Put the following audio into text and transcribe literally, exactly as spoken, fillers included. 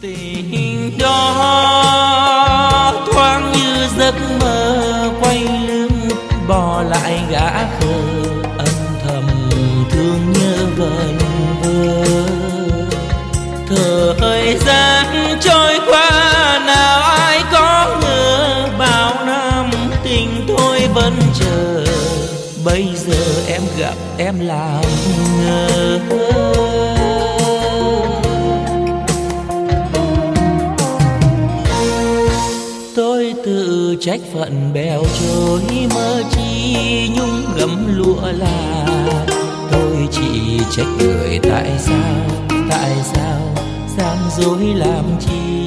Tình đó thoáng như giấc mơ, quay lưng bỏ lại gã khờ, âm thầm thương nhớ vần vơ. Thời gian trôi qua nào ai có ngờ, bao năm tình tôi vẫn chờ, bây giờ em gặp em làm ngơ. Tôi tự trách phận bèo trôi, mơ chi nhung gấm lụa là. Tôi chỉ trách người tại sao, tại sao gian dối làm chi.